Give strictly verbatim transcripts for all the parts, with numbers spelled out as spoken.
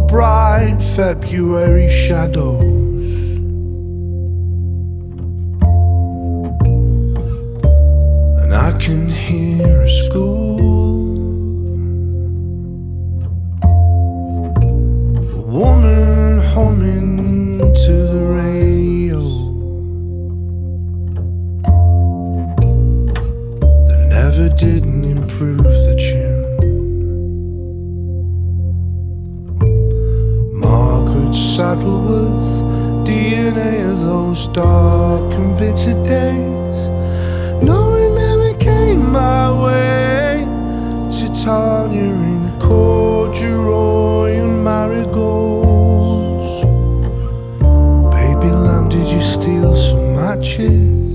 bright February shadows. And I can hear a school, a woman humming to the radio. That never didn't improve the tune. Saddleworth, D N A of those dark and bitter days. No, it never came my way. Titania in corduroy and marigolds. Baby lamb, did you steal some matches?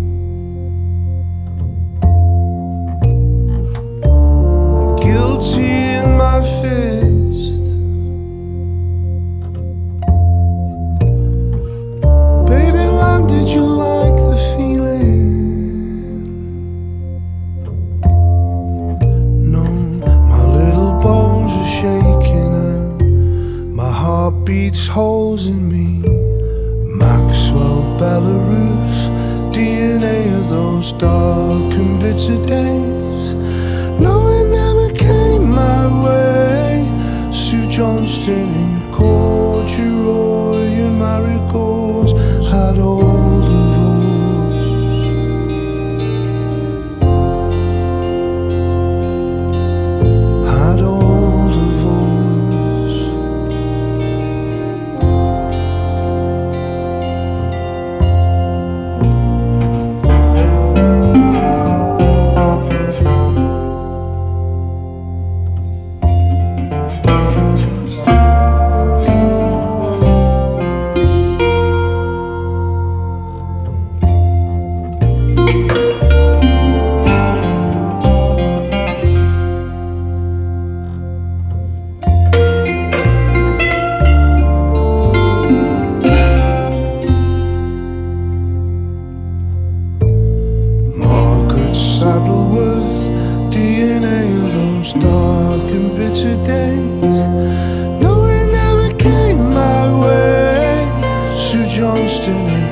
Guilty in my fist. Did you like the feeling? No, my little bones are shaking and my heart beats holes in me. Maxwell Belarus, D N A of those dark and bitter days. No, it never came my way. Sue Johnston in corduroy and marigolds had all Saddleworth, D N A of those dark and bitter days. No, it never came my way. Sue Johnston.